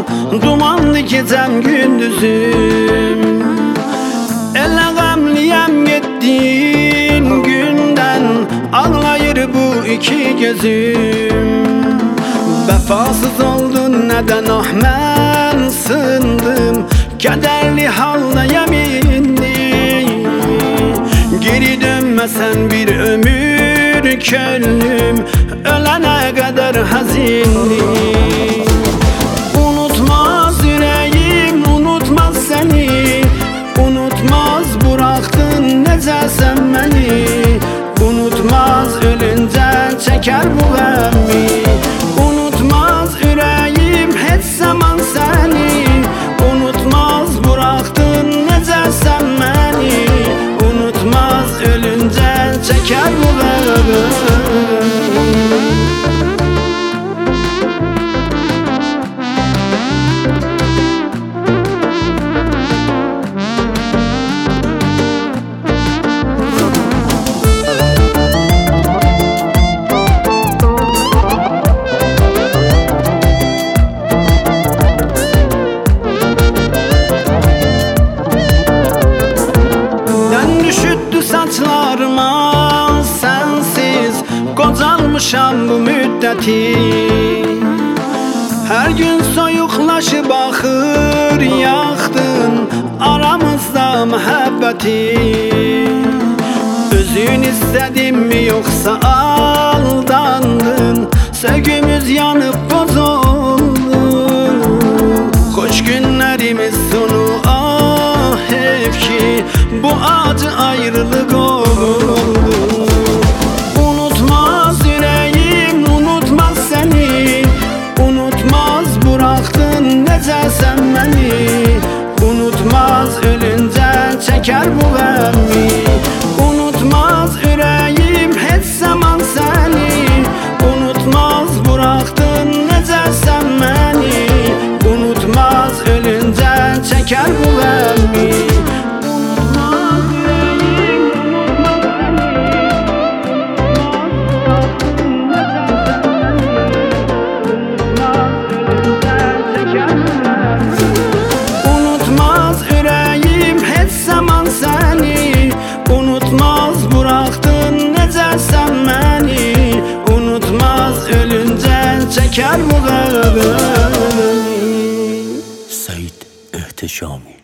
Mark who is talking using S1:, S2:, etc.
S1: dumanlı gecem gündüzüm. Elə qəmliyəm getdiğin gündən, ağlayır bu iki gözüm. Vəfasız oldun nədən ah mən sındım, kədərli haldayam indi. Geri dönməsən bir ömür könlüm, ölənə qədər həzinli. Unutmaz ürəyim, unutmaz səni, unutmaz buraxdın necə sən məni. Unutmaz ölüncə çəkər bu qəmmi. Unutmaz ürəyim heç zaman səni, unutmaz buraxdın necə sən məni. Unutmaz ölüncə çəkər bu qəmmi. Saçlarıma sensiz qocalmışam bu müddəti. Hər gün soyuqlaşıb axır yaxdın aramızda məhəbbəti. Özün istədin mi yoxsa aldandın, sevgimiz yanıb bozuldu. Xoş günlərimiz sonu ah heyf ki bu acı ayrılık oldu. Unutmaz ürəyim, unutmaz səni, unutmaz buraxdın necə sən məni. Unutmaz ölüncə çəkər bu qəmmi. Unutmaz ürəyim heç zaman səni, unutmaz buraxdın necə sən məni. Unutmaz ölüncə çəkər bu qəmmi. Unutmaz buraxdın necə sən məni. Unutmaz ölüncə çəkər bu qəmmi.
S2: Said Ehtişami.